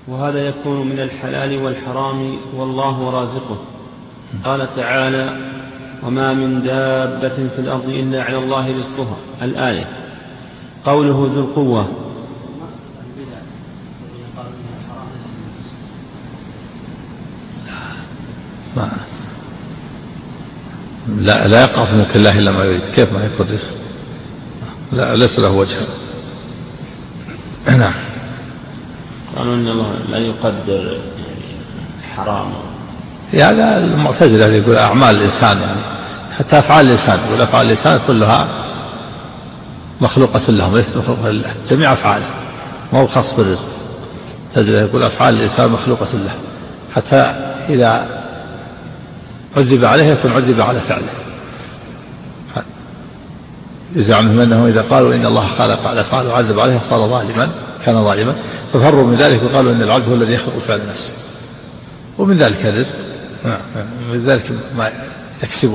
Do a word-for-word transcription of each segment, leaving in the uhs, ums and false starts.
وهذا يكون من الحلال والحرام والله رازقه. قال تعالى: وما من دابة في الأرض إلا على الله رزقها، الآية. قوله ذو القوة، لا لا يقع في ملك الله إلا ما يريد. كيف ما يكون رزق؟ لا ليس له وجه. نعم. قالوا إن الله لا يقدر حرام. هذا المعتزلة اللي يقول أعمال الإنسان، يعني حتى أفعال الإنسان، يقول أفعال الإنسان كلها مخلوقة له وليست مخلوقة لله، جميع أفعاله ما هو خاص بالرزق. المعتزلة يقول أفعال الإنسان مخلوقة له، حتى إذا عذب عليه يكون عذب على فعله. يزعمهم أنه إذا قالوا إن الله خلق على فعل وعذب عليه صار ظالما، كان ظالما، ففروا من ذلك وقالوا إن العبد هو الذي يخلق فعل نفسه، ومن ذلك الرزق، ومن ذلك ما يكسبه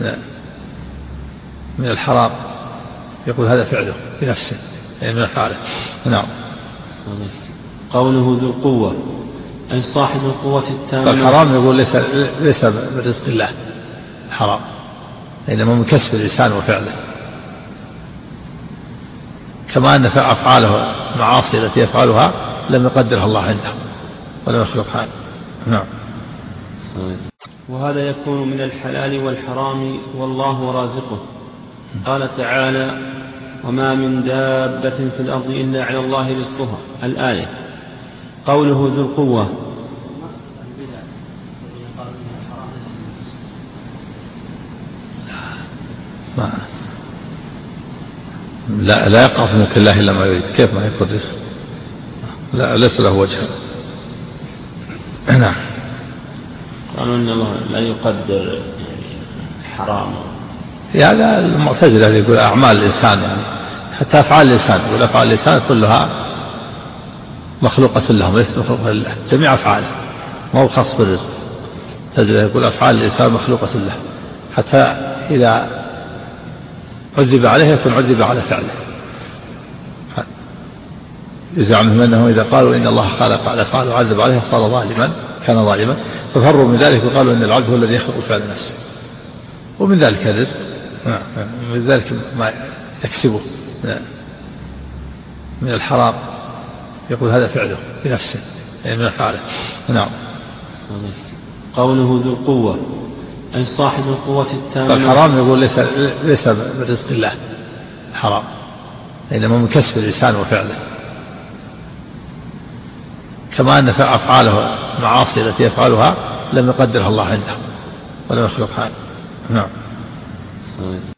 من الحرام، يقول هذا فعله بنفسه، يعني من أفعاله. نعم. قوله ذو القوة أي صاحب القوة التامة. فالحرام يقول ليس ليس من رزق الله الحرام، إنما من كسب الإنسان وفعله، كما أن أفعاله المعاصي التي يفعلها لم يقدرها الله عنده ولم يخلقها. نعم. وهذا يكون من الحلال والحرام والله رازقه. قال تعالى: وما من دابة في الأرض إلا على الله رزقها، الآية. قوله ذو القوة لا لا يقع في ملك الله إلا ما يريد. كيف ما يكون رزق؟ لا ليس له وجه. نعم. قالوا إن الله لا يقدر حرام. هذا المعتزلة اللي يقول أعمال الإنسان، يعني حتى أفعال الإنسان، يقول أفعال الإنسان كلها مخلوقة له وليست مخلوقة لله، جميع أفعاله ما هو خاص بالرزق. المعتزلة يقول أفعال الإنسان مخلوقة له، حتى إذا عذب عليه يكون عذب على فعله. يزعمهم أنه إذا قالوا إن الله خلق على فعل وعذب عليه صار ظالما، كان ظالما، ففروا من ذلك وقالوا إن العبد هو الذي يخلق فعل نفسه، ومن ذلك الرزق، ومن ذلك ما يكسبه من الحرام، يقول هذا فعله بنفسه، يعني من أفعاله. نعم. قوله ذو القوة أي صاحب القوة التامة. فالحرام يقول ليس ليس من رزق الله الحرام، إنما من كسب الإنسان وفعله، كما أن أفعاله المعاصي التي يفعلها لم يقدرها الله عنده ولم يخلقها. نعم.